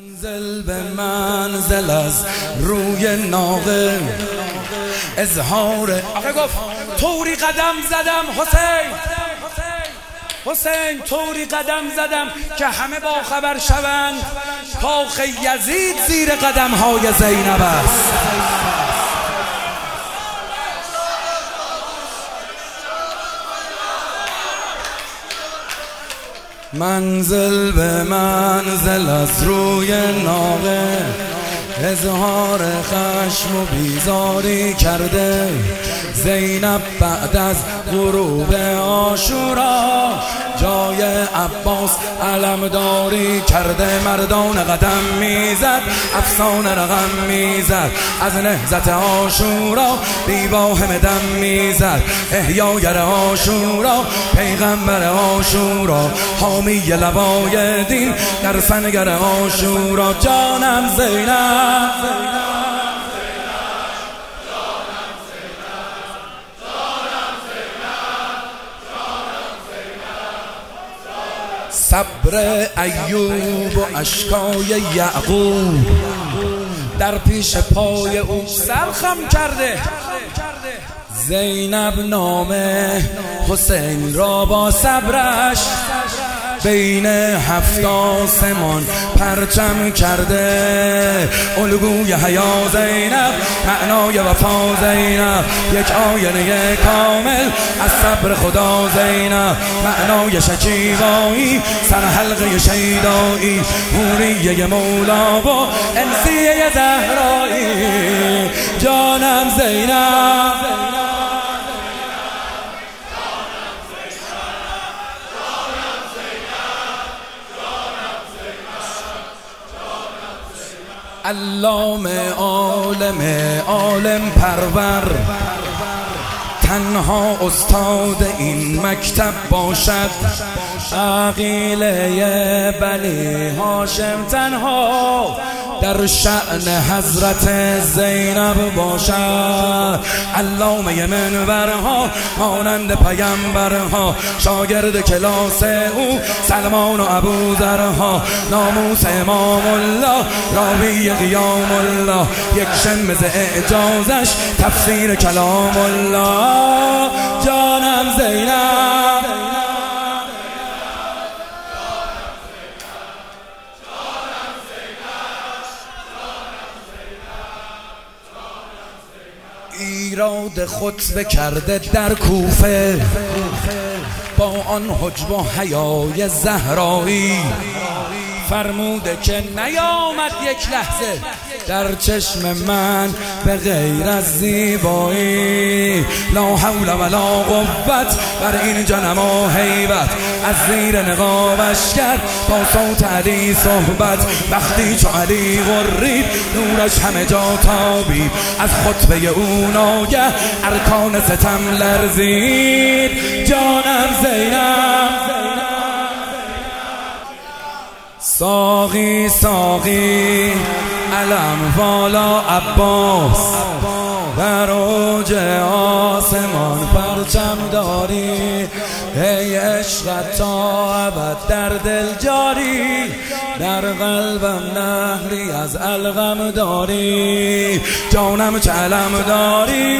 منزل به منزل از روی ناقه اظهار آخه گفت طوری قدم زدم حسین طوری قدم زدم که همه با خبر شوند کاخ یزید زیر قدم های زینب است. منزل به منزل از روی ناقه اظهار خشم و بیزاری کرده زینب بعد از غروب عاشورا جای عباس علمداری کرده. مردان قدم میزد افسانه رقم میزد از نهضت عاشورا بیواهم دم میزد احیاگر عاشورا پیغمبر عاشورا حامی لوای دین در سنگر عاشورا. جانم زینب صبر ایوب و اشکای یعقوب در پیش پای او سرخم کرده. زینب نام حسین را با صبرش بین 7 آسمان پرچم کرده. الگوی حیا زینب معنای وفا زینب یک آینه کامل از صبر خدا زینب معنای شکیبایی سر حلقه شیدایی حوریه مولا و انسیه زهرایی. جانم زینب علام عالم پرور تنها استاد این مکتب باشد. عقیله بنی هاشم تنها در شأن حضرت زینب باشد. علامه منبرها مانند پیمبرها شاگرد کلاس او سلمان و ابوذرها ناموس امام الله راوی قیام الله یک شمز اعجازش تفسیر کلام الله. جانم زینب ایراد خطبه کرده در کوفه با آن حجب و حیای زهرایی فرموده که نیامد یک لحظه در چشم من به غیر از زیبایی. لا حول ولا قوت بر این جنم و هیبت از زیر نقابش کرد با صوت علی صحبت. وقتی چو علی غرید نورش همه جا تابید از خطبه او ناگه ارکان ستم لرزید. جانم زینب ساقی علم والا عباس در اوج آسمان پرچم داری. ای عشقت تا ابد در دل جاری در قلبم نهری از الغم داری. جانم چه علم داری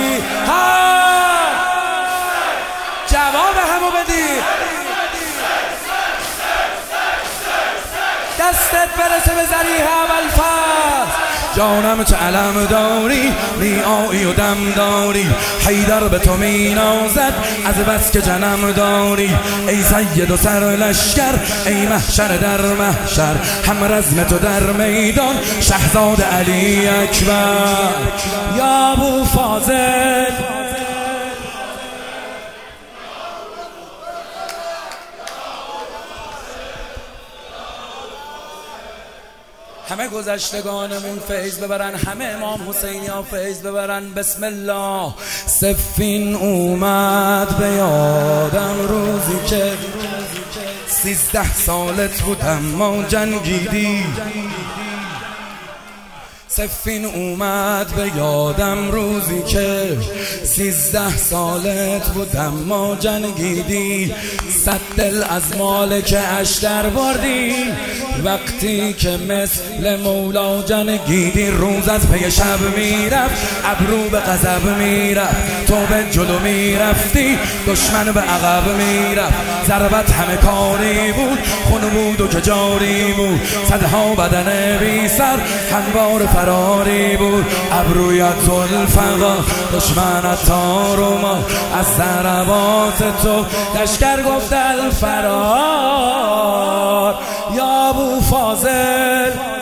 جواب همو بدی دستت برسه به ذریح ابوالفضل. جانم چه علم داری می آیی و دم داری حیدر به تو می نازد از بس که جنم داری. ای سید و سر لشکر ای محشر در محشر هم رزم تو در میدان شهزاد علی اکبر. یا ابو فاضل همه گذشتگانمون فیض ببرن همه امام حسینی ها فیض ببرن. بسم الله. سفین اومد به یادم روزی که 13 سالت بودم ما جنگیدی سفین اومد به یادم روزی که 13 سالت بودم ما جنگیدی، 100 دل از مالک اشتر بردی، وقتی که مثل مولا جنگیدی. روز از پی شب میرفت، ابرو به غضب میرفت، تو به جلو میرفتی، دشمن به عقب میرفت. ضربت همه کاری بود، خون بود و که جاری بود، صدها بدن بی سر هموار فراری بود. ابرویت ذوالفقار، دشمنت تار و ما، از ضربات تو لشکر گفت الفرار. یا ابو فاضل